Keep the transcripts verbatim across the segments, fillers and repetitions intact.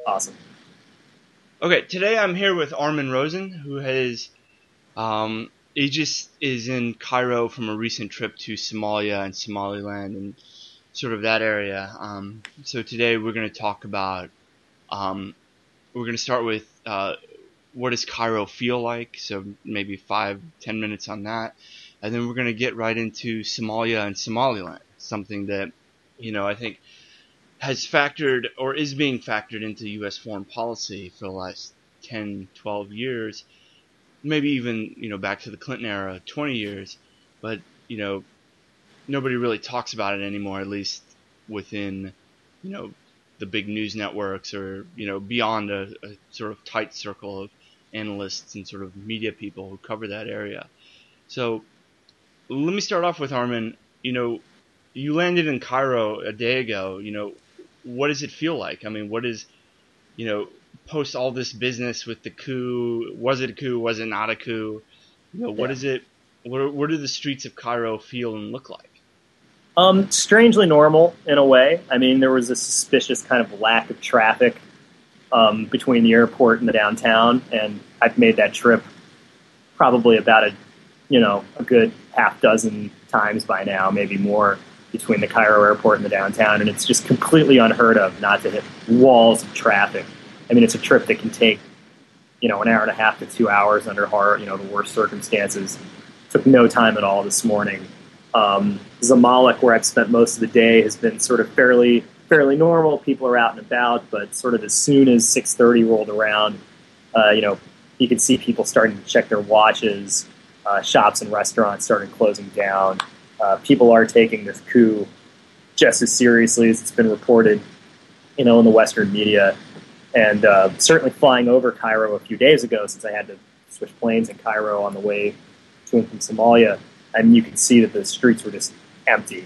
Awesome. Okay, today I'm here with Armin Rosen, who has, um, he just is in Cairo from a recent trip to Somalia and Somaliland and sort of that area. Um, so today we're going to talk about, um, we're going to start with uh, what does Cairo feel like? So maybe five, ten minutes on that. And then we're going to get right into Somalia and Somaliland, something that, you know, I think has factored or is being factored into U S foreign policy for the last ten, twelve years, maybe even, you know, back to the Clinton era, twenty years. But, you know, nobody really talks about it anymore, at least within, you know, the big news networks or, you know, beyond a, a sort of tight circle of analysts and sort of media people who cover that area. So let me start off with Armin. You know, you landed in Cairo a day ago. You know, what does it feel like? I mean, what is, you know, post all this business with the coup? Was it a coup? Was it not a coup? You know, what Yeah. is it? What, what do the streets of Cairo feel and look like? Um, strangely normal in a way. I mean, there was a suspicious kind of lack of traffic um, between the airport and the downtown, and I've made that trip probably about a, you know, a good half dozen times by now, maybe more, between the Cairo airport and the downtown, and it's just completely unheard of not to hit walls of traffic. I mean, it's a trip that can take, you know, an hour and a half to two hours under hard, you know, the worst circumstances. Took no time at all this morning. Um, Zamalek, where I've spent most of the day, has been sort of fairly fairly normal. People are out and about, but sort of as soon as six thirty rolled around, uh, you know, you could see people starting to check their watches. Uh, shops and restaurants started closing down. Uh, people are taking this coup just as seriously as it's been reported, you know, in the Western media. And uh, certainly flying over Cairo a few days ago, since I had to switch planes in Cairo on the way to and from Somalia, and you could see that the streets were just empty.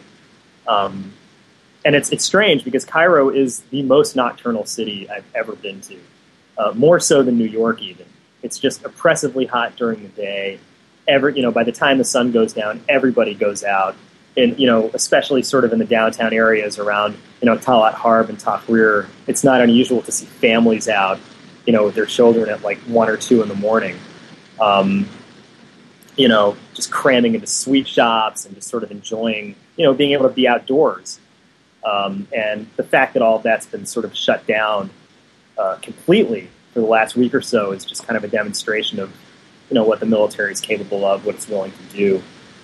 Um, and it's it's strange because Cairo is the most nocturnal city I've ever been to, uh, more so than New York even. It's just oppressively hot during the day. Every, you know, by the time the sun goes down, everybody goes out. And, you know, especially sort of in the downtown areas around, you know, Talat Harb and Tahrir, it's not unusual to see families out, you know, with their children at like one or two in the morning. Um, you know, just cramming into sweet shops and just sort of enjoying, you know, being able to be outdoors. Um, and the fact that all of that's been sort of shut down uh, completely for the last week or so is just kind of a demonstration of, you know, what the military is capable of, what it's willing to do,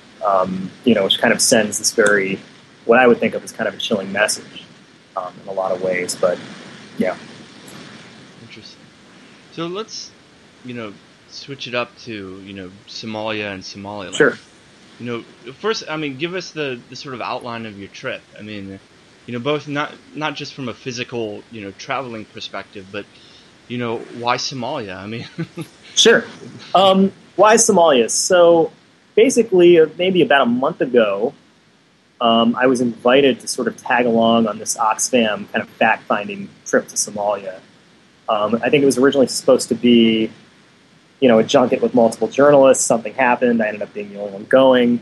um, you know, which kind of sends this very, what I would think of as kind of a chilling message um, in a lot of ways. But, yeah. Interesting. So let's, you know, switch it up to, you know, Somalia and Somaliland. Sure. You know, first, I mean, give us the, the sort of outline of your trip. I mean, you know, both not not just from a physical, you know, traveling perspective, but, you know, why Somalia? I mean, sure. Um, why Somalia? So basically, uh, maybe about a month ago, um, I was invited to sort of tag along on this Oxfam kind of fact-finding trip to Somalia. Um, I think it was originally supposed to be, you know, a junket with multiple journalists. Something happened. I ended up being the only one going,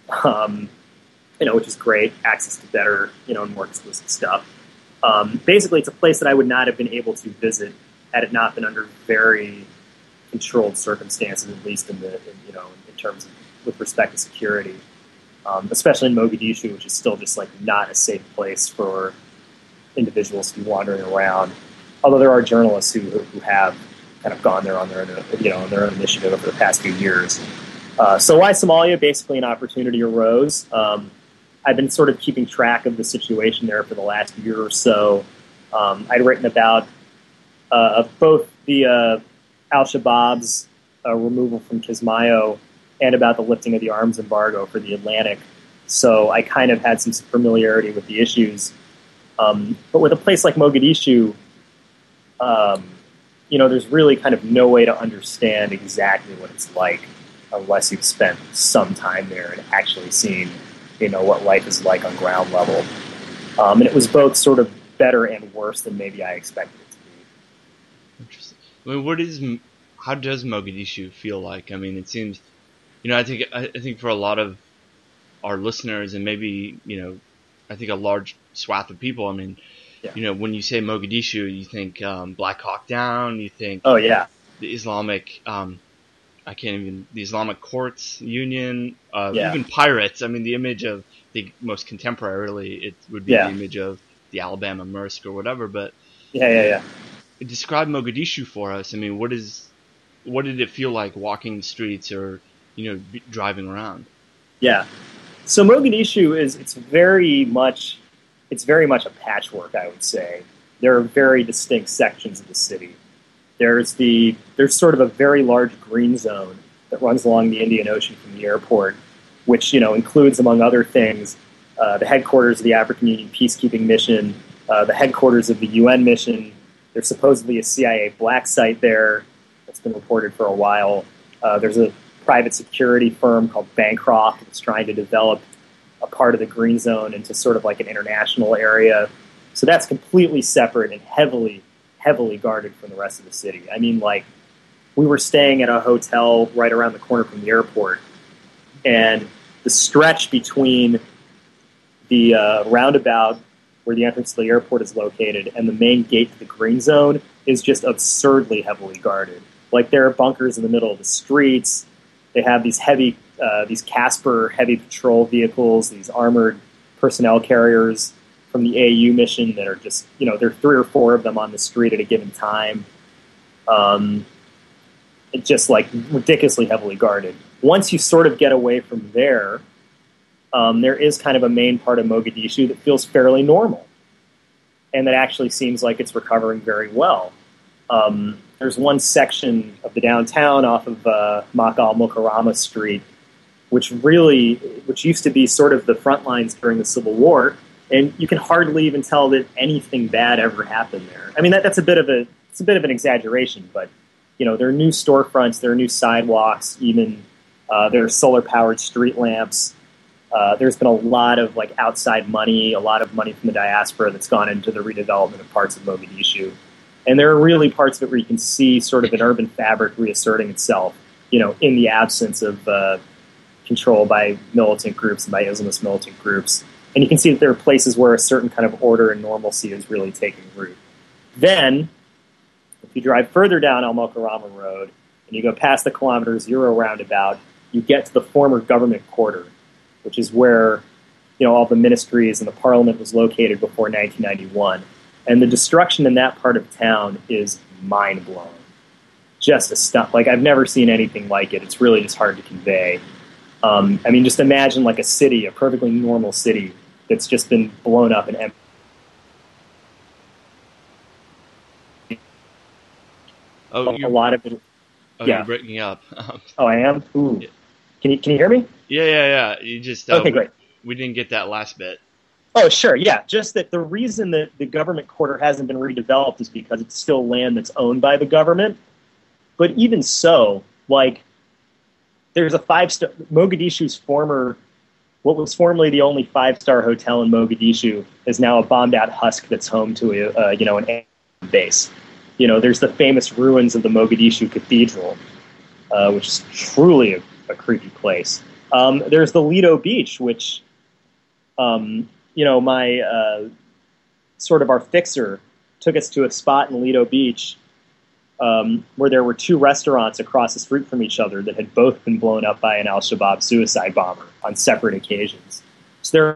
um, you know, which is great. Access to better, you know, and more exclusive stuff. Um, basically, it's a place that I would not have been able to visit had it not been under very controlled circumstances, at least in the, in, you know, in terms of with respect to security, um, especially in Mogadishu, which is still just like not a safe place for individuals to be wandering around. Although there are journalists who who have kind of gone there on their own, you know, on their own initiative over the past few years. Uh, so why Somalia? Basically, an opportunity arose. Um, I've been sort of keeping track of the situation there for the last year or so. Um, I'd written about uh, both the uh, Al-Shabaab's uh, removal from Kismayo and about the lifting of the arms embargo for the Atlantic. So I kind of had some familiarity with the issues. Um, but with a place like Mogadishu, um, you know, there's really kind of no way to understand exactly what it's like unless you've spent some time there and actually seen, you know, what life is like on ground level. Um, and it was both sort of better and worse than maybe I expected it to be. Interesting. I mean, what is, how does Mogadishu feel like? I mean, it seems, you know, I think, I think for a lot of our listeners and maybe, you know, I think a large swath of people, I mean, Yeah. you know, when you say Mogadishu, you think um, Black Hawk Down, you think Oh yeah. the Islamic, um, I can't even, the Islamic Courts Union, uh, Yeah. even pirates. I mean, the image of the most contemporarily, it would be the Yeah. image of the Alabama Maersk or whatever. But Yeah. Yeah. Yeah. describe Mogadishu for us. I mean, what is, what did it feel like walking the streets or, you know, b- driving around? Yeah. So Mogadishu is it's very much it's very much a patchwork, I would say. There are very distinct sections of the city. There's the there's sort of a very large green zone that runs along the Indian Ocean from the airport, which you know includes, among other things, uh, the headquarters of the African Union peacekeeping mission, uh, the headquarters of the U N mission. There's supposedly a C I A black site there that's been reported for a while. Uh, there's a private security firm called Bancroft that's trying to develop a part of the green zone into sort of like an international area. So that's completely separate and heavily, heavily guarded from the rest of the city. I mean, like, we were staying at a hotel right around the corner from the airport, and the stretch between the uh, roundabout where the entrance to the airport is located and the main gate to the green zone is just absurdly heavily guarded. Like, there are bunkers in the middle of the streets. They have these heavy, uh, these Casper heavy patrol vehicles, these armored personnel carriers from the A U mission that are just, you know, there are three or four of them on the street at a given time. Um, it's just like ridiculously heavily guarded. Once you sort of get away from there, um, there is kind of a main part of Mogadishu that feels fairly normal and that actually seems like it's recovering very well. Um, there's one section of the downtown off of uh, Maqal Mukarrama Street, which really, which used to be sort of the front lines during the Civil War, and you can hardly even tell that anything bad ever happened there. I mean, that, that's a bit of a, it's a bit of an exaggeration, but you know, there are new storefronts, there are new sidewalks, even uh, there are solar-powered street lamps. Uh, there's been a lot of like outside money, a lot of money from the diaspora that's gone into the redevelopment of parts of Mogadishu. And there are really parts of it where you can see sort of an urban fabric reasserting itself, you know, in the absence of uh, control by militant groups and by Islamist militant groups. And you can see that there are places where a certain kind of order and normalcy is really taking root. Then, if you drive further down Al Mukarrama Road and you go past the kilometer zero roundabout, you get to the former government quarter, which is where, you know, all the ministries and the parliament was located before nineteen ninety-one. And the destruction in that part of town is mind-blowing. Just a stuff. Like, I've never seen anything like it. It's really just hard to convey. Um, I mean, just imagine like a city, a perfectly normal city that's just been blown up and empty. Oh, A lot of it. Oh, yeah. You're breaking up. Oh, I am? Ooh. Yeah. Can you, can you hear me? Yeah, yeah, yeah. You just uh, Okay, we, great. we didn't get that last bit. Oh, sure, yeah. Just that the reason that the government quarter hasn't been redeveloped is because it's still land that's owned by the government. But even so, like, there's a five-star... Mogadishu's former... What was formerly the only five-star hotel in Mogadishu is now a bombed-out husk that's home to a, uh, you know, an air base. You know, there's the famous ruins of the Mogadishu Cathedral, uh, which is truly a, a creepy place. Um, there's the Lido Beach, which... Um, you know, my uh, sort of our fixer took us to a spot in Lido Beach um, where there were two restaurants across the street from each other that had both been blown up by an al-Shabaab suicide bomber on separate occasions. So there are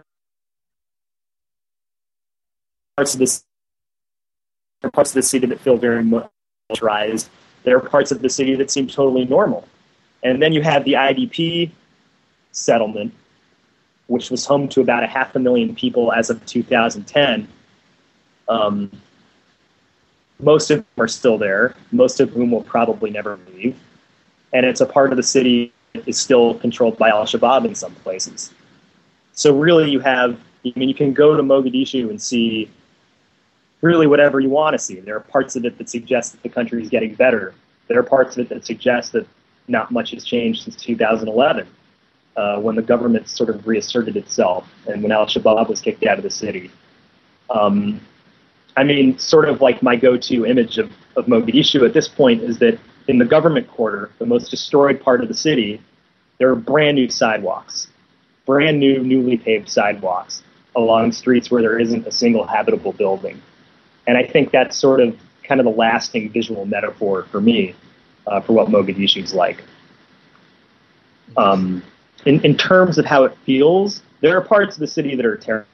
parts of this, there are parts of the city that feel very militarized. There are parts of the city that seem totally normal. And then you have the I D P settlement, which was home to about a half a million people as of two thousand ten. Um, most of them are still there, most of whom will probably never leave. And it's a part of the city that is still controlled by al-Shabaab in some places. So really you have, I mean, you can go to Mogadishu and see really whatever you want to see. There are parts of it that suggest that the country is getting better. There are parts of it that suggest that not much has changed since two thousand eleven. Uh, when the government sort of reasserted itself and when al-Shabaab was kicked out of the city. Um, I mean, sort of like my go-to image of, of Mogadishu at this point is that in the government quarter, the most destroyed part of the city, there are brand new sidewalks, brand new, newly paved sidewalks along streets where there isn't a single habitable building. And I think that's sort of kind of the lasting visual metaphor for me uh, for what Mogadishu's like. Um, in, in terms of how it feels, there are parts of the city that are terrible.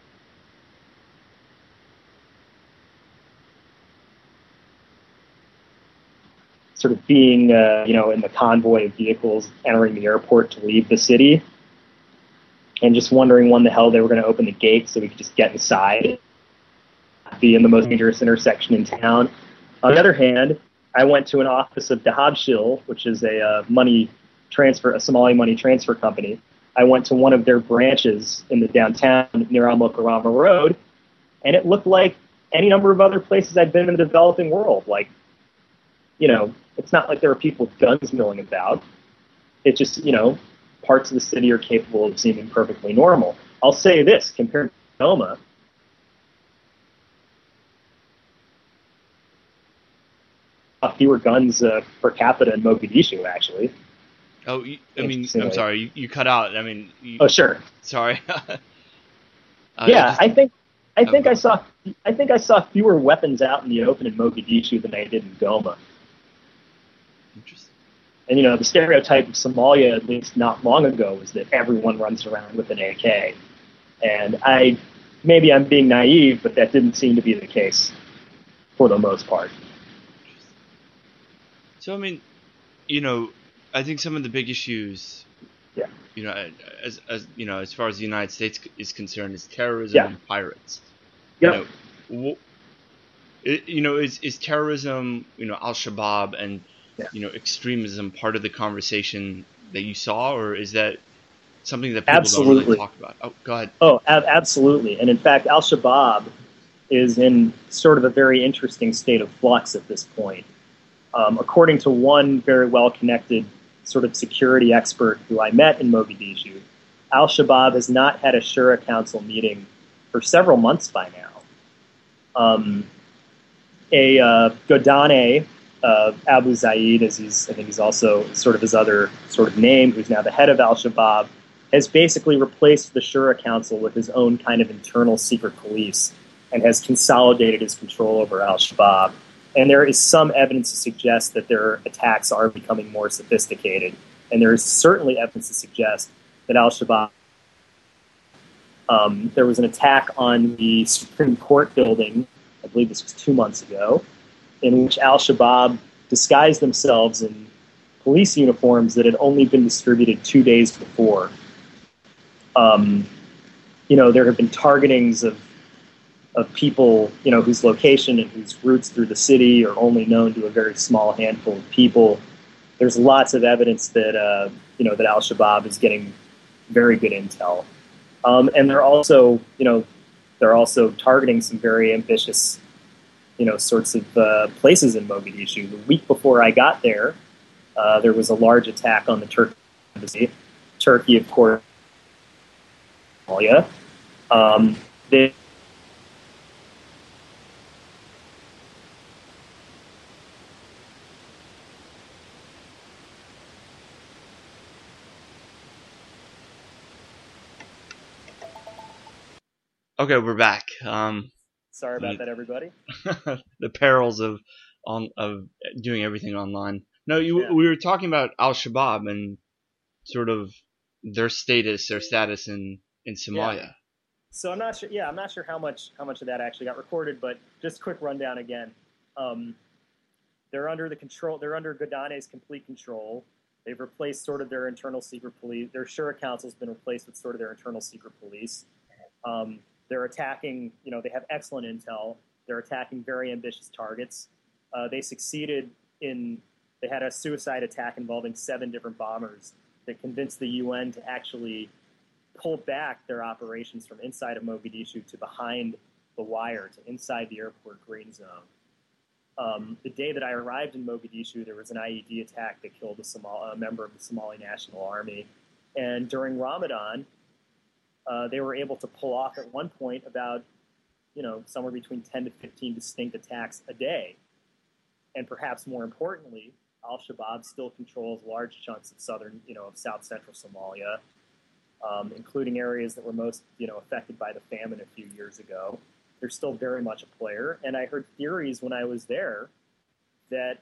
Sort of being, uh, you know, in the convoy of vehicles entering the airport to leave the city, and just wondering when the hell they were going to open the gates so we could just get inside, be in the most dangerous intersection in town. On the other hand, I went to an office of Dahabshil, which is a uh, money transfer, a Somali money transfer company. I went to one of their branches in the downtown near Al Mukarrama Road, and it looked like any number of other places I'd been in the developing world. Like, you know, it's not like there are people with guns milling about. It just, you know, parts of the city are capable of seeming perfectly normal. I'll say this, compared to Goma, fewer guns uh, per capita in Mogadishu, actually. Oh, you, I mean, I'm sorry, you, you cut out. I mean, you, oh sure. Sorry. uh, yeah, just, I think I think okay. I saw I think I saw fewer weapons out in the open in Mogadishu than I did in Goma. Interesting. And, you know, the stereotype of Somalia, at least not long ago, was that everyone runs around with an A K. And I, maybe I'm being naive, but that didn't seem to be the case for the most part. So, I mean, you know, I think some of the big issues, yeah. you know, as, as you know, as far as the United States is concerned, is terrorism yeah. and pirates. Yep. You know, it, you know, is is terrorism, you know, Al-Shabaab and Yeah. you know, extremism part of the conversation that you saw, or is that something that people absolutely. don't really talk about? Oh, go ahead. Oh, ab- absolutely. And in fact, Al-Shabaab is in sort of a very interesting state of flux at this point. Um, according to one very well-connected sort of security expert who I met in Mogadishu, Al-Shabaab has not had a Shura Council meeting for several months by now. Um, a uh, Godane, Uh, Abu Zaid, as he's, I think he's also sort of his other sort of name, who's now the head of Al-Shabaab, has basically replaced the Shura Council with his own kind of internal secret police and has consolidated his control over Al-Shabaab. And there is some evidence to suggest that their attacks are becoming more sophisticated. And there is certainly evidence to suggest that Al-Shabaab, um, there was an attack on the Supreme Court building, I believe this was two months ago, in which Al-Shabaab disguised themselves in police uniforms that had only been distributed two days before. Um, you know, there have been targetings of of people, you know, whose location and whose routes through the city are only known to a very small handful of people. There's lots of evidence that, uh, you know, that Al-Shabaab is getting very good intel. Um, and they're also, you know, they're also targeting some very ambitious you know, sorts of uh, places in Mogadishu. The week before I got there, uh, there was a large attack on the Turkish embassy. Turkey, of course, Somalia. Um, they Okay, we're back. Um, Sorry about that, everybody. the perils of on of doing everything online. No, you, Yeah. we were talking about Al-Shabaab and sort of their status, their status in, in Somalia. Yeah. So I'm not sure. Yeah, I'm not sure how much how much of that actually got recorded, but just quick rundown again. Um, they're under the control. They're under Godane's complete control. They've replaced sort of their internal secret police. Their Shura Council's been replaced with sort of their internal secret police. Um, They're attacking, you know, they have excellent intel. They're attacking very ambitious targets. Uh, they succeeded in, they had a suicide attack involving seven different bombers that convinced the U N to actually pull back their operations from inside of Mogadishu to behind the wire, to inside the airport green zone. Um, the day that I arrived in Mogadishu, there was an I E D attack that killed a, Somal- a member of the Somali National Army. And during Ramadan, Uh, they were able to pull off at one point about, you know, somewhere between ten to fifteen distinct attacks a day. And perhaps more importantly, Al-Shabaab still controls large chunks of southern, you know, of south central Somalia, um, including areas that were most, you know, affected by the famine a few years ago. they're still very much a player. And I heard theories when I was there that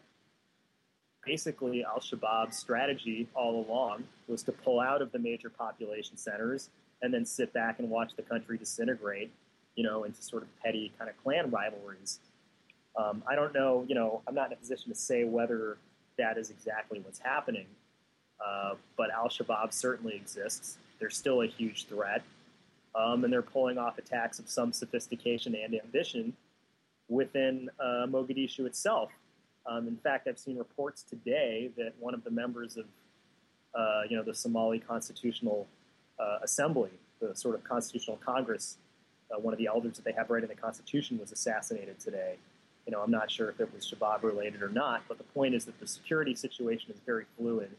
basically al-Shabaab's strategy all along was to pull out of the major population centers and then sit back and watch the country disintegrate, you know, into sort of petty kind of clan rivalries. Um, I don't know, you know, I'm not in a position to say whether that is exactly what's happening, uh, but al-Shabaab certainly exists. They're still a huge threat, um, and they're pulling off attacks of some sophistication and ambition within uh, Mogadishu itself. Um, in fact, I've seen reports today that one of the members of, uh, you know, the Somali Constitutional uh, Assembly, the sort of Constitutional Congress, uh, one of the elders that they have writing the Constitution, was assassinated today. You know, I'm not sure if it was Shabab related or not, but the point is that the security situation is very fluid,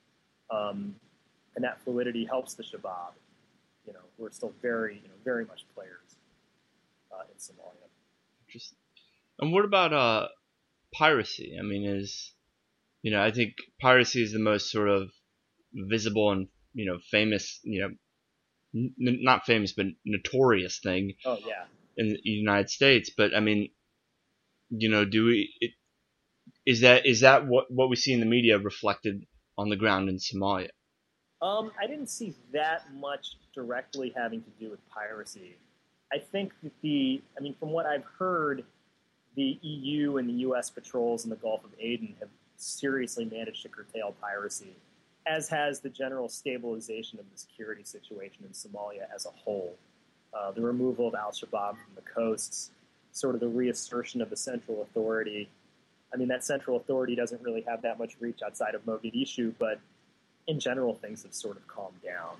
um, and that fluidity helps the Shabab. You know, who are still very, you know, very much players uh, in Somalia. Interesting. And what about uh, piracy? I mean, is you know, I think piracy is the most sort of visible and you know famous, you know, n- not famous but notorious thing. Oh yeah. In the United States, but I mean, you know, do we? It, is that is that what what we see in the media reflected on the ground in Somalia? Um, I didn't see that much directly having to do with piracy. I think that the, I mean, from what I've heard, the E U and the U S patrols in the Gulf of Aden have seriously managed to curtail piracy, as has the general stabilization of the security situation in Somalia as a whole. Uh, the removal of al-Shabaab from the coasts, sort of the reassertion of the central authority. I mean, that central authority doesn't really have that much reach outside of Mogadishu, but in general, things have sort of calmed down.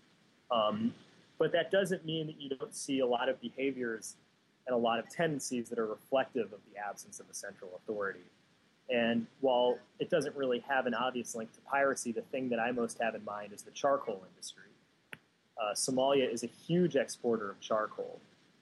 Um, but that doesn't mean that you don't see a lot of behaviors and a lot of tendencies that are reflective of the absence of a central authority. And while it doesn't really have an obvious link to piracy, the thing that I most have in mind is the charcoal industry. Uh, Somalia is a huge exporter of charcoal.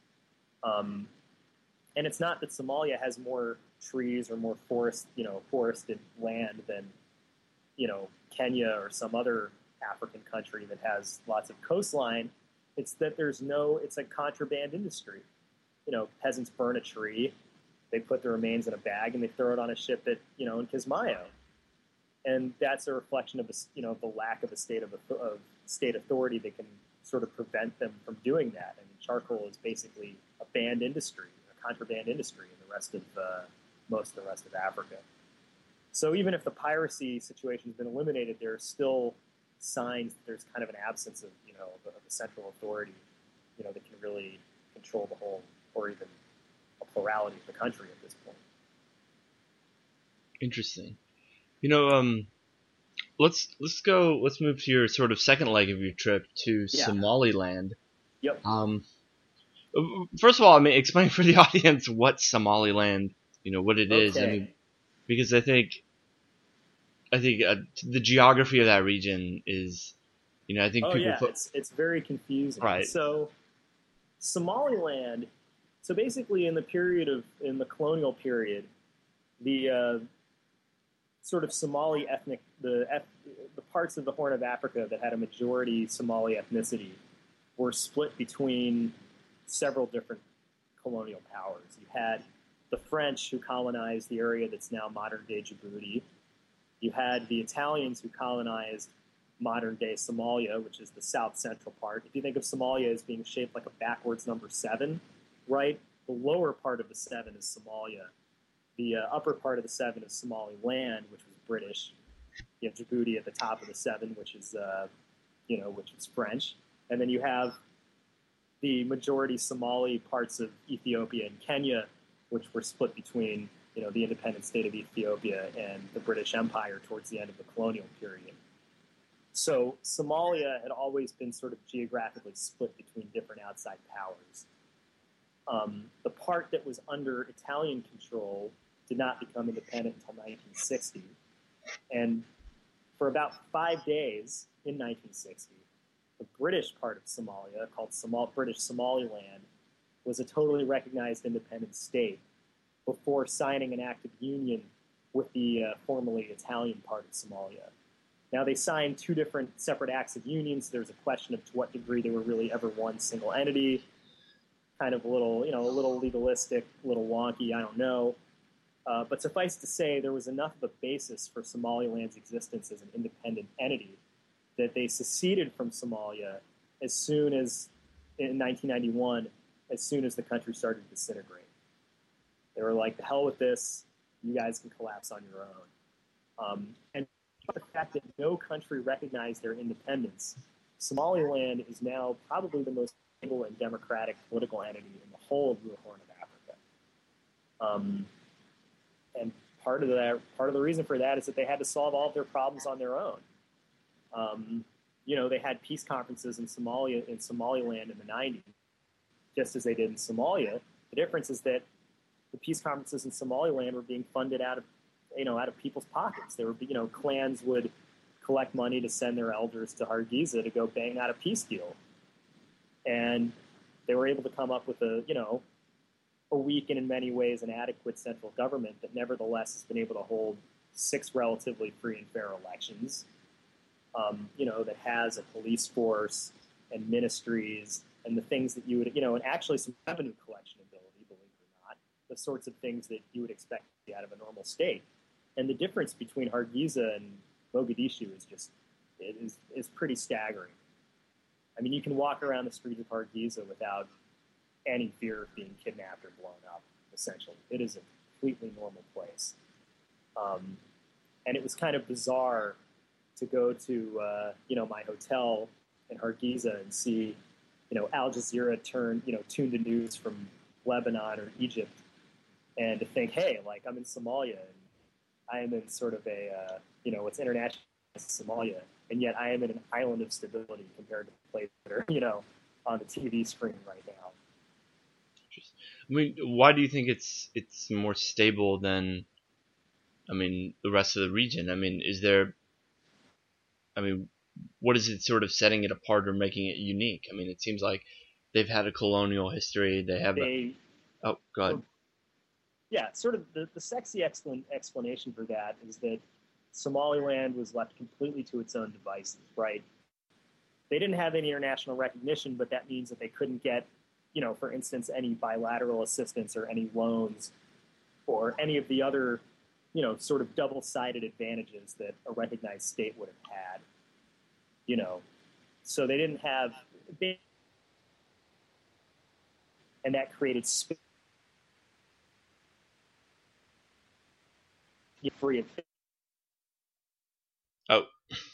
Um, and it's not that Somalia has more trees or more forest, you know, forested land than, you know, Kenya or some other African country that has lots of coastline. It's that there's no, it's a contraband industry. You know, peasants burn a tree, they put the remains in a bag, and they throw it on a ship at, you know, in Kismayo. And that's a reflection of, the, you know, the lack of a state of, of state authority that can sort of prevent them from doing that. I mean, charcoal is basically a banned industry, a contraband industry in the rest of, uh, most of the rest of Africa. So even if the piracy situation has been eliminated, there are still signs that there's kind of an absence of, you know, of a central authority, you know, that can really control the whole, or even a plurality of the country at this point. Interesting. You know, um, let's let's go. Let's move to your sort of second leg of your trip to Yeah. Somaliland. Yep. Um, first of all, I mean, explain for the audience what Somaliland, you know, what it is. Okay. I mean, because I think, I think uh, the geography of that region is, you know, I think Oh people. yeah, Put, it's it's very confusing. Right. So, Somaliland. So basically, in the period of in the colonial period, the uh, sort of Somali ethnic the the parts of the Horn of Africa that had a majority Somali ethnicity were split between several different colonial powers. You had the French, who colonized the area that's now modern-day Djibouti. You had the Italians, who colonized modern-day Somalia, which is the south-central part. If you think of Somalia as being shaped like a backwards number seven, right? The lower part of the seven is Somalia. The uh, upper part of the seven is Somaliland, which was British. You have Djibouti at the top of the seven, which is, uh, you know, which is French. And then you have the majority Somali parts of Ethiopia and Kenya, which were split between, you know, the independent state of Ethiopia and the British Empire towards the end of the colonial period. So Somalia had always been sort of geographically split between different outside powers. Um, the part that was under Italian control did not become independent until nineteen sixty. And for about five days in nineteen sixty, the British part of Somalia, called Somal- British Somaliland, was a totally recognized independent state before signing an act of union with the uh, formerly Italian part of Somalia. Now, they signed two different separate acts of union, so there's a question of to what degree they were really ever one single entity. kind of a little, you know, a little legalistic, a little wonky. I don't know. Uh, but suffice to say, there was enough of a basis for Somaliland's existence as an independent entity that they seceded from Somalia as soon as, in nineteen ninety-one, as soon as the country started to disintegrate. They were like, the hell with this, you guys can collapse on your own. Um, and the fact that no country recognized their independence, Somaliland is now probably the most stable and democratic political entity in the whole of the Horn of Africa. Um, and part of that, part of the reason for that is that they had to solve all of their problems on their own. Um, you know, they had peace conferences in Somalia, in Somaliland in the nineties, just as they did in Somalia. The difference is that the peace conferences in Somaliland were being funded out of, you know, out of people's pockets. There were, you know, clans would collect money to send their elders to Hargeisa to go bang out a peace deal. And they were able to come up with a, you know, a weak and in many ways inadequate central government that nevertheless has been able to hold six relatively free and fair elections, um, you know, that has a police force and ministries and the things that you would, you know, and actually some revenue collection ability, believe it or not, the sorts of things that you would expect to be out of a normal state. And the difference between Hargeisa and Mogadishu is just, it is, is pretty staggering. I mean, you can walk around the streets of Hargeisa without any fear of being kidnapped or blown up, essentially. It is a completely normal place. Um, and it was kind of bizarre to go to, uh, you know, my hotel in Hargeisa and see, you know, Al Jazeera turn, you know, tune the news from Lebanon or Egypt, and to think, hey, like, I'm in Somalia, and I am in sort of a, uh, you know, it's international Somalia, and yet I am in an island of stability compared to the places that are, you know, on the T V screen right now. I mean, why do you think it's it's more stable than, I mean, the rest of the region? I mean, is there, I mean, what is it sort of setting it apart or making it unique? I mean, it seems like they've had a colonial history. They have they, a, oh, go ahead. Yeah, sort of the, the sexy explan- explanation for that is that Somaliland was left completely to its own devices, right? They didn't have any international recognition, but that means that they couldn't get, you know, for instance, any bilateral assistance or any loans or any of the other, you know, sort of double-sided advantages that a recognized state would have had, you know. So they didn't have, and that created space free of. Oh.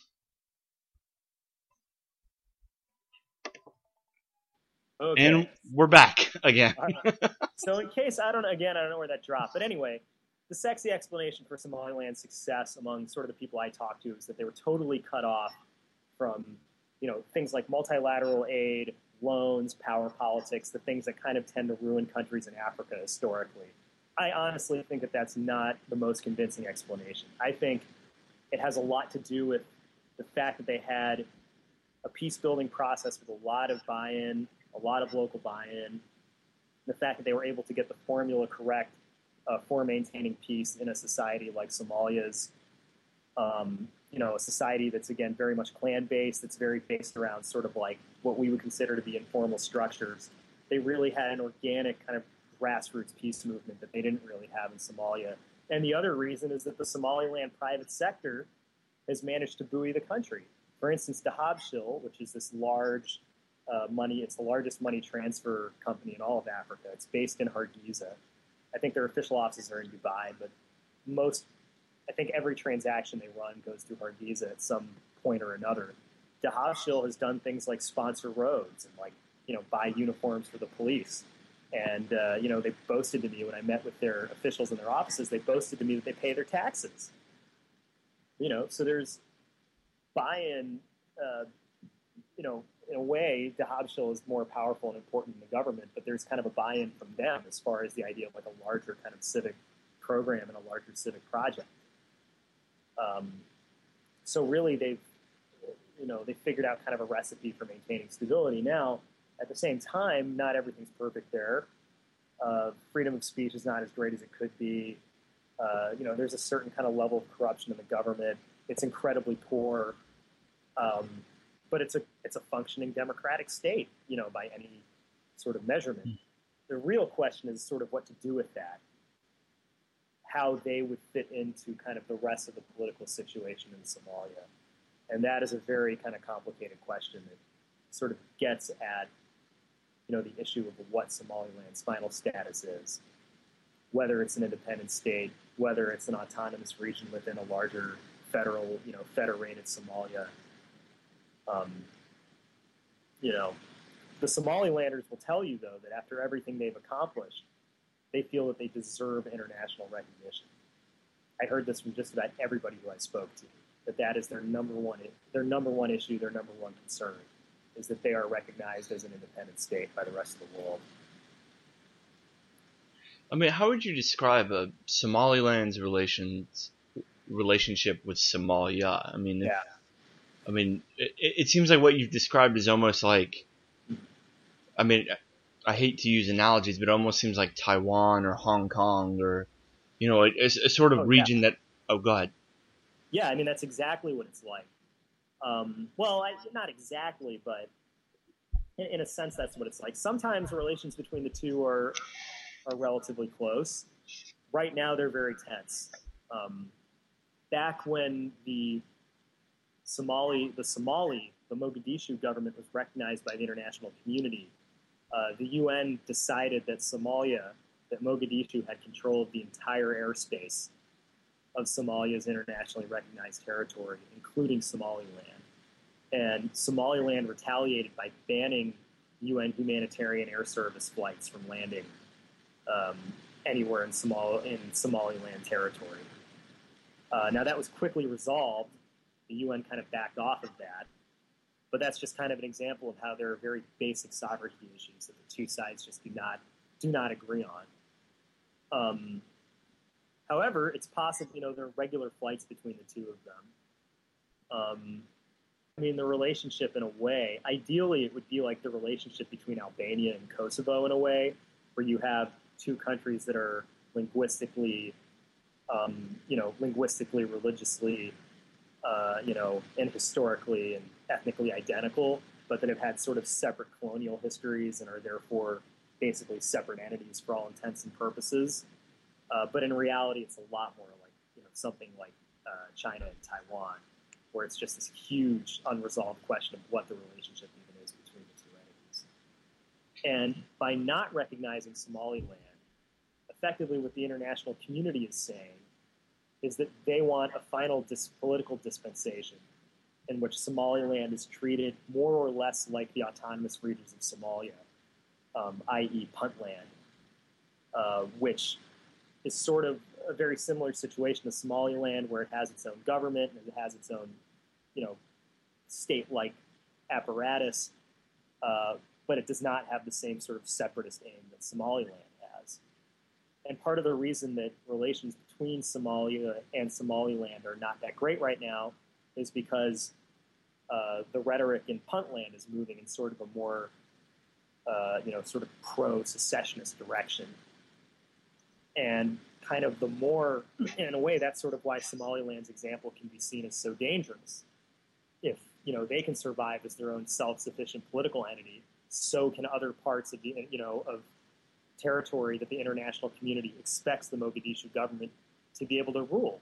Okay. And we're back again. Right. So in case, I don't know, again, I don't know where that dropped. But anyway, the sexy explanation for Somaliland's success among sort of the people I talked to is that they were totally cut off from, you know, things like multilateral aid, loans, power politics, the things that kind of tend to ruin countries in Africa historically. I honestly think that that's not the most convincing explanation. I think it has a lot to do with the fact that they had a peace-building process with a lot of buy-in, a lot of local buy-in, the fact that they were able to get the formula correct uh, for maintaining peace in a society like Somalia's, um, you know, a society that's, again, very much clan-based, that's very based around sort of like what we would consider to be informal structures. They really had an organic kind of grassroots peace movement that they didn't really have in Somalia. And the other reason is that the Somaliland private sector has managed to buoy the country. For instance, Dahabshil, which is this large uh, money, it's the largest money transfer company in all of Africa. It's based in Hargeisa. I think their official offices are in Dubai, but most, I think every transaction they run goes through Hargeisa at some point or another. Dahabshil has done things like sponsor roads and, like, you know, buy uniforms for the police. And, uh, you know, they boasted to me when I met with their officials in their offices, they boasted to me that they pay their taxes. You know, so there's buy-in, uh, you know, in a way, Dahabshil is more powerful and important than the government, but there's kind of a buy-in from them as far as the idea of like a larger kind of civic program and a larger civic project. Um, so really they've, you know, they figured out kind of a recipe for maintaining stability. Now, at the same time, not everything's perfect there. Uh, freedom of speech is not as great as it could be. Uh, you know, there's a certain kind of level of corruption in the government. It's incredibly poor, um, but it's a it's a functioning democratic state, you know, by any sort of measurement. the real question is sort of what to do with that, how they would fit into kind of the rest of the political situation in Somalia. And that is a very kind of complicated question that sort of gets at, you know, the issue of what Somaliland's final status is, whether it's an independent state, whether it's an autonomous region within a larger federal, you know, federated Somalia. Um, you know, the Somalilanders will tell you, though, that after everything they've accomplished, they feel that they deserve international recognition. I heard this from just about everybody who I spoke to, that that is their number one, their number one issue, their number one concern, is that they are recognized as an independent state by the rest of the world. I mean, how would you describe a Somaliland's relations relationship with Somalia? I mean, yeah. I mean, it, it seems like what you've described is almost like, I mean, I hate to use analogies, but it almost seems like Taiwan or Hong Kong or, you know, a, a sort of oh, region yeah. that, oh, go ahead. Yeah, I mean, that's exactly what it's like. Um, well, I, not exactly, but in, in a sense, that's what it's like. Sometimes relations between the two are are relatively close. Right now, they're very tense. Um, back when the Somali, the Somali, the Mogadishu government was recognized by the international community, uh, the U N decided that Somalia, that Mogadishu had control of the entire airspace of Somalia's internationally recognized territory, including Somaliland. And Somaliland retaliated by banning U N humanitarian air service flights from landing um, anywhere in, Somal- in Somaliland territory. Uh, now, that was quickly resolved. The U N kind of backed off of that. But that's just kind of an example of how there are very basic sovereignty issues that the two sides just do not do not agree on. Um, however, it's possible, you know, there are regular flights between the two of them. Um, I mean, the relationship in a way, ideally it would be like the relationship between Albania and Kosovo in a way, where you have two countries that are linguistically, um, you know, linguistically, religiously, uh, you know, and historically and ethnically identical, but that have had sort of separate colonial histories and are therefore basically separate entities for all intents and purposes. Uh, but in reality, it's a lot more like, you know, something like uh, China and Taiwan, where it's just this huge unresolved question of what the relationship even is between the two entities. And by not recognizing Somaliland, effectively what the international community is saying is that they want a final dis- political dispensation in which Somaliland is treated more or less like the autonomous regions of Somalia, um, that is. Puntland, uh, which is sort of a very similar situation to Somaliland, where it has its own government and it has its own, you know, state-like apparatus, uh, but it does not have the same sort of separatist aim that Somaliland has. And part of the reason that relations between Somalia and Somaliland are not that great right now is because uh, the rhetoric in Puntland is moving in sort of a more, uh, you know, sort of pro-secessionist direction. And kind of the more, in a way, that's sort of why Somaliland's example can be seen as so dangerous. If, you know, they can survive as their own self-sufficient political entity, so can other parts of the, you know, of territory that the international community expects the Mogadishu government to be able to rule.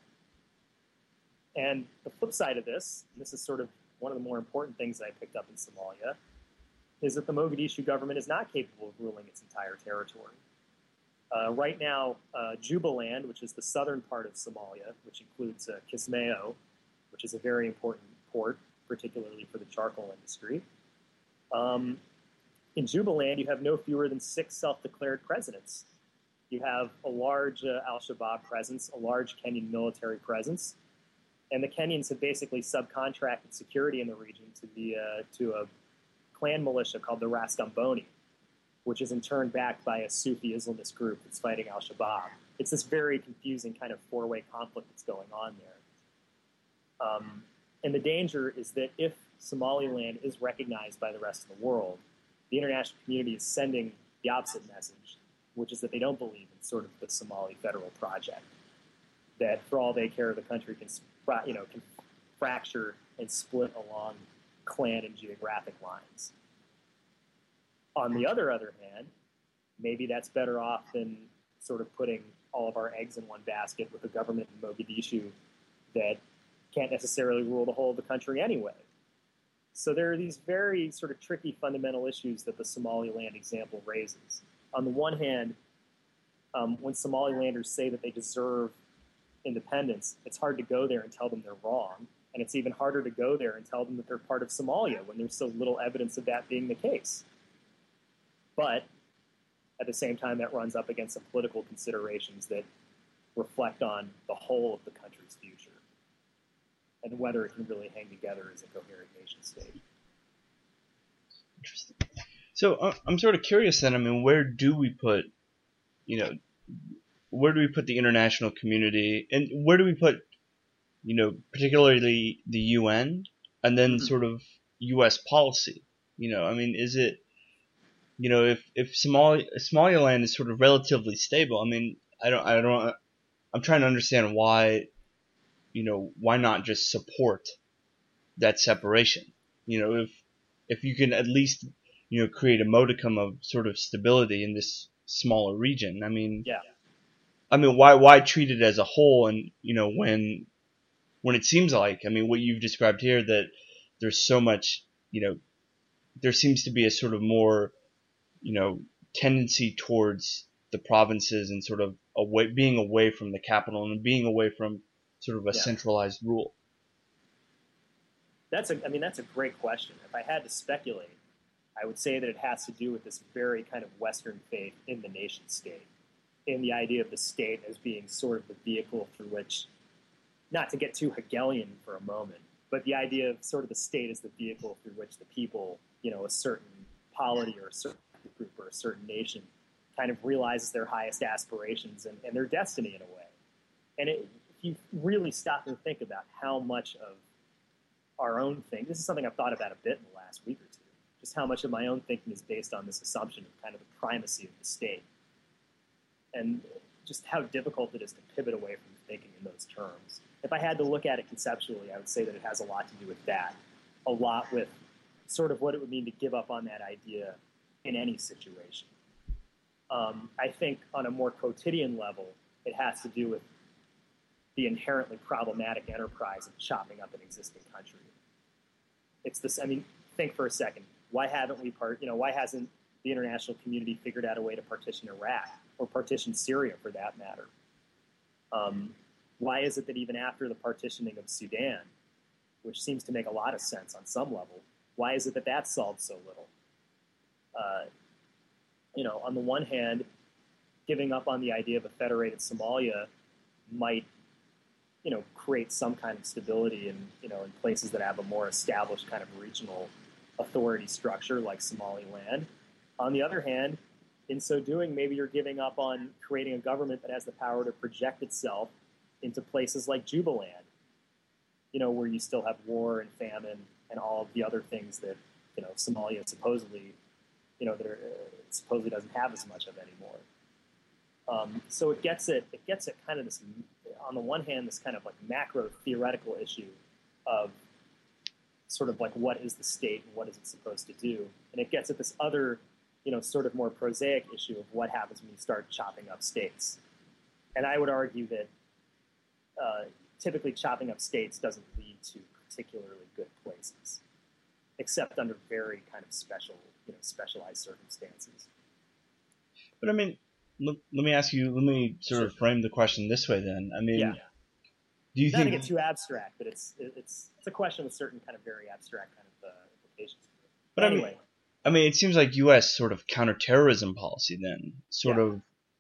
And the flip side of this, and this is sort of one of the more important things that I picked up in Somalia, is that the Mogadishu government is not capable of ruling its entire territory. Uh, right now, uh, Jubaland, which is the southern part of Somalia, which includes uh, Kismayo, which is a very important port, particularly for the charcoal industry. Um, in Jubaland, you have no fewer than six self-declared presidents. You have a large uh, al-Shabaab presence, a large Kenyan military presence, and the Kenyans have basically subcontracted security in the region to the uh, to a clan militia called the Rastamboni, which is in turn backed by a Sufi Islamist group that's fighting al-Shabaab. It's this very confusing kind of four-way conflict that's going on there. Um, and the danger is that if Somaliland is recognized by the rest of the world, the international community is sending the opposite message, which is that they don't believe in sort of the Somali federal project, that for all they care, the country can, you know, can fracture and split along clan and geographic lines. On the other other hand, maybe that's better off than sort of putting all of our eggs in one basket with a government in Mogadishu that can't necessarily rule the whole of the country anyway. So there are these very sort of tricky fundamental issues that the Somaliland example raises. On the one hand, um, when Somalilanders say that they deserve independence, it's hard to go there and tell them they're wrong. And it's even harder to go there and tell them that they're part of Somalia when there's so little evidence of that being the case. But at the same time, that runs up against some political considerations that reflect on the whole of the country's future and whether it can really hang together as a coherent nation state. Interesting. So uh, I'm sort of curious then, I mean, where do we put, you know, where do we put the international community, and where do we put, you know, particularly the U N, and then mm-hmm. sort of U S policy? You know, I mean, is it, you know, if if Somali Somaliland is sort of relatively stable, I mean, I don't, I don't, I'm trying to understand why, you know, why not just support that separation? You know, if if you can at least, you know, create a modicum of sort of stability in this smaller region. I mean, yeah. I mean, why why treat it as a whole? And you know, when when it seems like, I mean, what you've described here, that there's so much, you know, there seems to be a sort of more, you know, tendency towards the provinces and sort of away, being away from the capital and being away from sort of a yeah. centralized rule. That's a, I mean, that's a great question. If I had to speculate, I would say that it has to do with this very kind of Western faith in the nation state, in the idea of the state as being sort of the vehicle through which, not to get too Hegelian for a moment, but the idea of sort of the state as the vehicle through which the people, you know, a certain polity or a certain group or a certain nation kind of realizes their highest aspirations and, and their destiny in a way. And it, if you really stop and think about how much of our own thing, this is something I've thought about a bit in the last week or two, just how much of my own thinking is based on this assumption of kind of the primacy of the state. And just how difficult it is to pivot away from thinking in those terms. If I had to look at it conceptually, I would say that it has a lot to do with that, a lot with sort of what it would mean to give up on that idea in any situation. Um, I think on a more quotidian level, it has to do with the inherently problematic enterprise of chopping up an existing country. It's this, I mean, think for a second. Why haven't we part, you know, why hasn't the international community figured out a way to partition Iraq or partition Syria for that matter? Um, why is it that even after the partitioning of Sudan, which seems to make a lot of sense on some level, why is it that that solved so little? Uh, you know, on the one hand, giving up on the idea of a federated Somalia might, you know, create some kind of stability in, you know, in places that have a more established kind of regional authority structure like Somaliland. On the other hand, in so doing, maybe you're giving up on creating a government that has the power to project itself into places like Jubaland, you know, where you still have war and famine and all of the other things that, you know, Somalia supposedly, you know, that are, uh, supposedly doesn't have as much of anymore. Um, so it gets it, it gets at kind of this, on the one hand, this kind of like macro theoretical issue of sort of like what is the state and what is it supposed to do, and it gets at this other, you know, sort of more prosaic issue of what happens when you start chopping up states. And I would argue that uh, typically chopping up states doesn't lead to particularly good places, except under very kind of special, you know, specialized circumstances. But I mean, let, let me ask you, let me sort sure. of frame the question this way then. I mean, yeah. do you Not think... to get too abstract, but it's it's it's a question with certain kind of very abstract kind of uh, implications. But, but anyway... I mean, I mean, it seems like U S sort of counterterrorism policy then, sort yeah. of,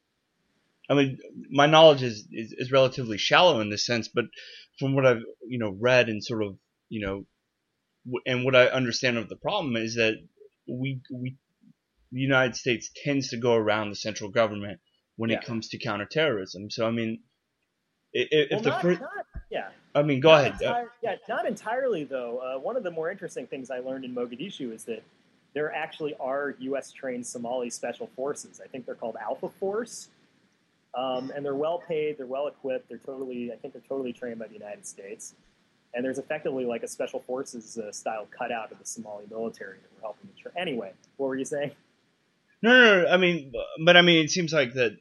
I mean, my knowledge is, is, is relatively shallow in this sense, but from what I've, you know, read and sort of, you know, w- and what I understand of the problem is that we, we, the United States tends to go around the central government when yeah. it comes to counterterrorism. So, I mean, if, if well, the not, first, not, yeah. I mean, go not ahead. Entire, yeah, not entirely though. Uh, one of the more interesting things I learned in Mogadishu is that there actually are U S-trained Somali special forces. I think they're called Alpha Force, um, and they're well-paid, they're well-equipped, they're totally, I think they're totally trained by the United States. And there's effectively like a special forces uh, style cutout of the Somali military that we're helping to train. Anyway, what were you saying? No, no, no. I mean, but I mean, it seems like that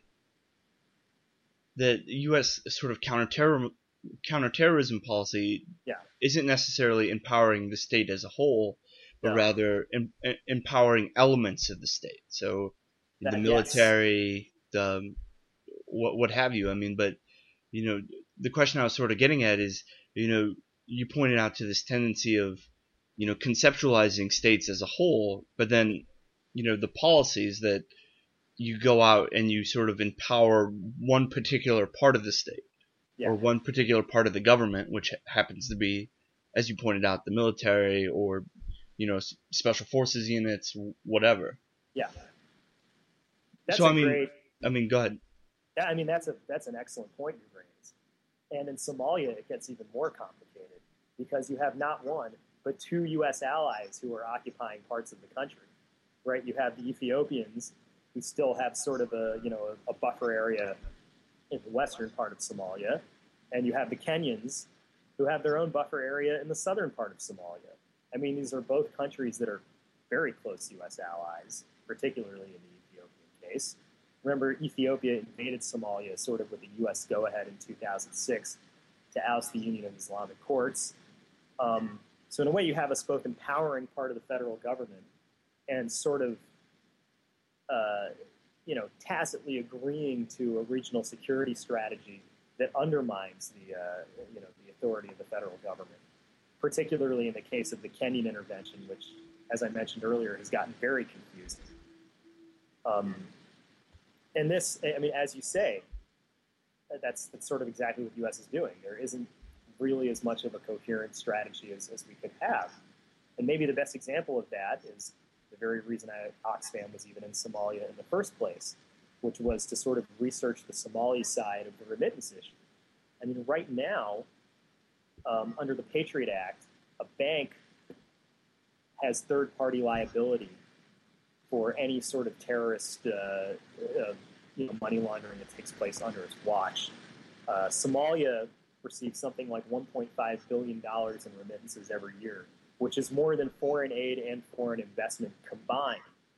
that U S sort of counterterror counterterrorism policy Yeah. isn't necessarily empowering the state as a whole, but No. rather em- em- empowering elements of the state. So the That, yes. military, the what what have you. I mean, but you know, the question I was sort of getting at is, you know, you pointed out to this tendency of, you know, conceptualizing states as a whole, but then, you know, the policies that you go out and you sort of empower one particular part of the state Yeah. or one particular part of the government, which happens to be, as you pointed out, the military or, you know, special forces units, whatever. Yeah. That's So, a I mean, great. I mean, go ahead. Yeah, I mean that's a that's an excellent point you raise. And in Somalia, it gets even more complicated because you have not one but two U S allies who are occupying parts of the country. Right? You have the Ethiopians who still have sort of a you know a, a buffer area in the western part of Somalia, and you have the Kenyans who have their own buffer area in the southern part of Somalia. I mean, these are both countries that are very close U S allies, particularly in the Ethiopian case. Remember, Ethiopia invaded Somalia sort of with the U S go-ahead in two thousand six to oust the Union of Islamic Courts. Um, so in a way, you have us both empowering part of the federal government and sort of, uh, you know, tacitly agreeing to a regional security strategy that undermines the, uh, you know, the authority of the federal government, particularly in the case of the Kenyan intervention, which, as I mentioned earlier, has gotten very confusing. Um, and this, I mean, as you say, that's, that's sort of exactly what the U S is doing. There isn't really as much of a coherent strategy as, as we could have. And maybe the best example of that is the very reason I, Oxfam was even in Somalia in the first place, which was to sort of research the Somali side of the remittance issue. I mean, right now, um, under the Patriot Act, a bank has third-party liability for any sort of terrorist uh, uh, you know, money laundering that takes place under its watch. Uh, Somalia receives something like one point five billion dollars in remittances every year, which is more than foreign aid and foreign investment combined.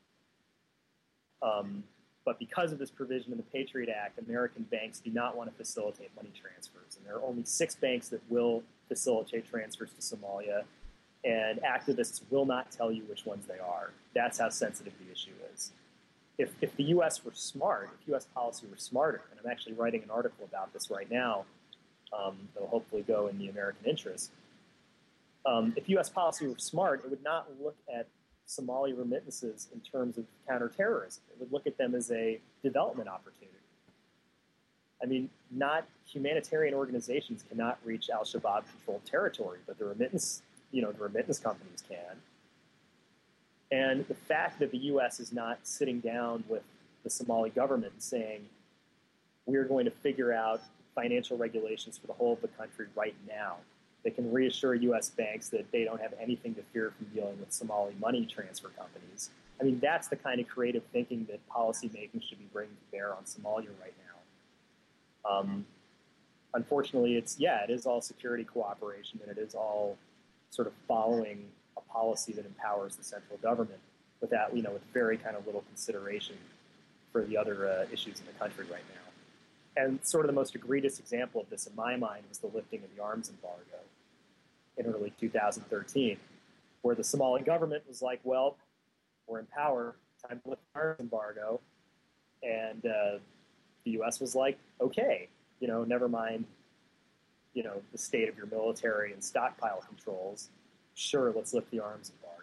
Um, but because of this provision in the Patriot Act, American banks do not want to facilitate money transfers. And there are only six banks that will facilitate transfers to Somalia, and activists will not tell you which ones they are. That's how sensitive the issue is. If, if the U S were smart, if U S policy were smarter, and I'm actually writing an article about this right now um, that will hopefully go in the American interest, um, if U S policy were smart, it would not look at Somali remittances in terms of counterterrorism. It would look at them as a development opportunity. I mean, not humanitarian organizations cannot reach al-Shabaab-controlled territory, but the remittance, you know, the remittance companies can. And the fact that the U S is not sitting down with the Somali government and saying, we're going to figure out financial regulations for the whole of the country right now that can reassure U S banks that they don't have anything to fear from dealing with Somali money transfer companies. I mean, that's the kind of creative thinking that policymaking should be bringing to bear on Somalia right now. Um, unfortunately, it's, yeah, it is all security cooperation, and it is all sort of following a policy that empowers the central government without, you know, with very kind of little consideration for the other uh, issues in the country right now. And sort of the most egregious example of this in my mind was the lifting of the arms embargo in early two thousand thirteen, where the Somali government was like, well, we're in power, time to lift the arms embargo. And uh, the U S was like, okay, you know, never mind, you know, the state of your military and stockpile controls. Sure, let's lift the arms embargo.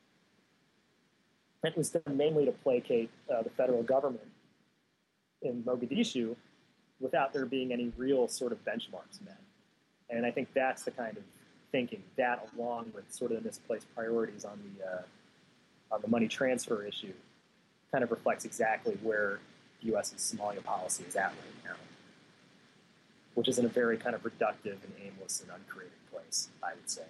It was done mainly to placate uh, the federal government in Mogadishu without there being any real sort of benchmarks met. And I think that's the kind of thinking, that along with sort of the misplaced priorities on the uh, on the money transfer issue, kind of reflects exactly where the U S's Somalia policy is at right now, which is in a very kind of reductive and aimless and uncreative place, I would say.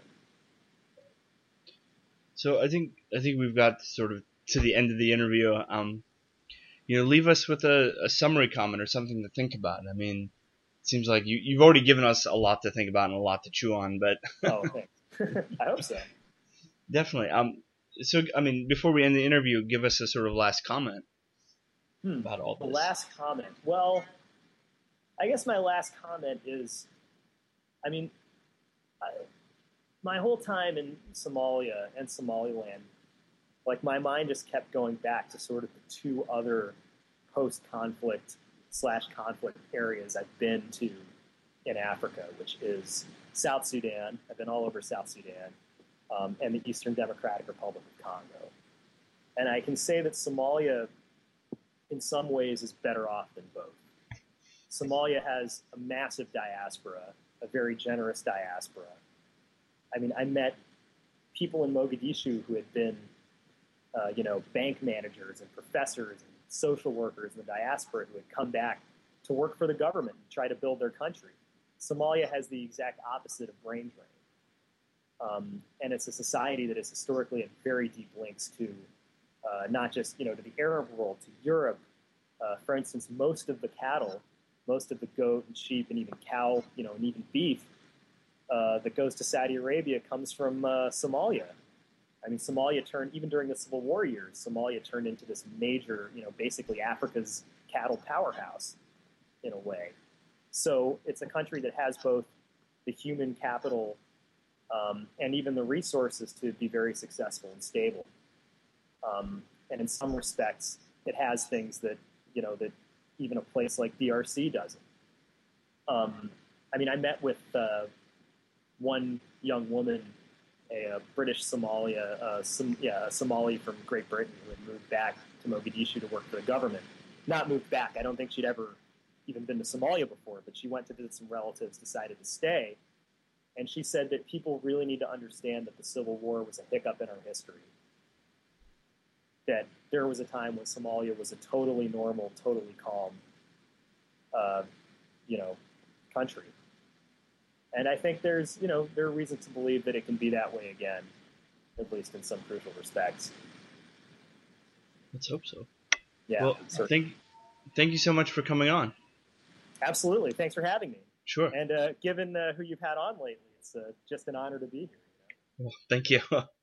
So I think I think we've got sort of to the end of the interview. Um, you know, leave us with a, a summary comment or something to think about. I mean, it seems like you, you've already given us a lot to think about and a lot to chew on, but oh, thanks. I hope so. Definitely. Um, so I mean, before we end the interview, give us a sort of last comment. Hmm. about all The this? last comment. Well, I guess my last comment is, I mean, I, my whole time in Somalia and Somaliland, like my mind just kept going back to sort of the two other post-conflict slash conflict areas I've been to in Africa, which is South Sudan. I've been all over South Sudan, um, and the Eastern Democratic Republic of Congo. And I can say that Somalia, in some ways, is better off than both. Somalia has a massive diaspora, a very generous diaspora. I mean, I met people in Mogadishu who had been, uh, you know, bank managers and professors and social workers in the diaspora who had come back to work for the government and try to build their country. Somalia has the exact opposite of brain drain. Um, and it's a society that has historically had very deep links to uh, not just, you know, to the Arab world, to Europe. Uh, for instance, most of the cattle, most of the goat and sheep and even cow, you know, and even beef uh, that goes to Saudi Arabia comes from uh, Somalia. I mean, Somalia turned, even during the Civil War years, Somalia turned into this major, you know, basically Africa's cattle powerhouse in a way. So it's a country that has both the human capital um, and even the resources to be very successful and stable. Um, and in some respects, it has things that, you know, that even a place like D R C doesn't. Um, I mean, I met with uh, one young woman, a, a British Somalia, uh, some, yeah, a Somali from Great Britain who had moved back to Mogadishu to work for the government. Not moved back. I don't think she'd ever even been to Somalia before, but she went to visit some relatives, decided to stay. And she said that people really need to understand that the Civil War was a hiccup in our history. That there was a time when Somalia was a totally normal, totally calm, uh, you know, country. And I think there's, you know, there are reasons to believe that it can be that way again, at least in some crucial respects. Let's hope so. Yeah. Well, thank, thank you so much for coming on. Absolutely. Thanks for having me. Sure. And uh, given uh, who you've had on lately, it's uh, just an honor to be here. You know? Well, thank you.